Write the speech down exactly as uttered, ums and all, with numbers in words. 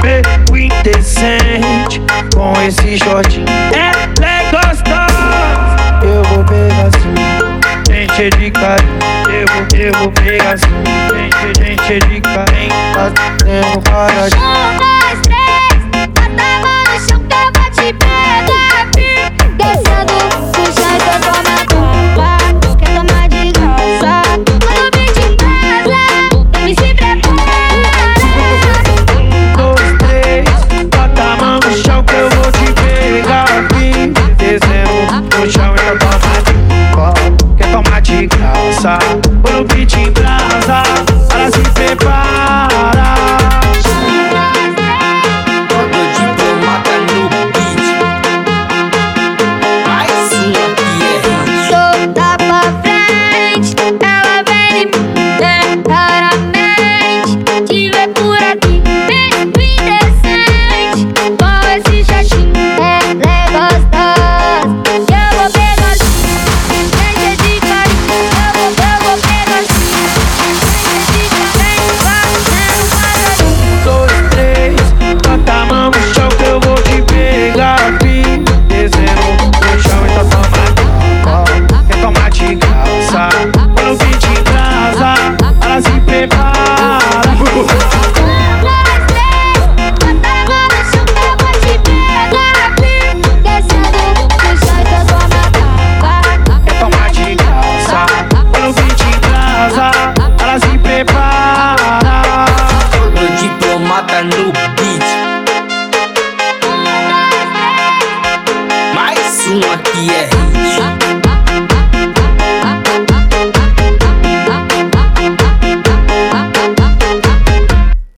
pego indecente com esse shortinho. Ela é gostosa, eu vou pegar assim, gente de carinho. Eu vou, eu vou pegar assim, gente, gente de carinho. Fazendo paradinho. Um, dois, três, bota a mão no chão que eu vou te pegar. Descendo do jeito eu tô na bomba. Quer tomar de graça? Quando vim de casa, me se prepara. Um, dois, três, bota a mão no chão que eu vou te pegar. Descendo no chão eu tô na bomba. Quer tomar de graça? Quando o beat embrasa, ela se prepara. Todo diplomata no beat. Mais uma que é hit. Solta pra frente, ela vem e me claramente. Te ver por aqui, bem indecente. Com esse shortinho, ela é gostosa. Eu vou pegar assim, gente de carinho. Eu vou, eu vou pegar assim, gente de carinho. Fazendo paradinho. Dois, três, bota a mão no chão que eu vou te pegar. Fim, descendo no chão e tá tomando. Quer tomar de graça? Quando o beat embrasa, ela se prepara. Quer tomar de graça? Quando o beat embrasa, ela se prepara. Todo diplomata no beat. Mais uma que é hit.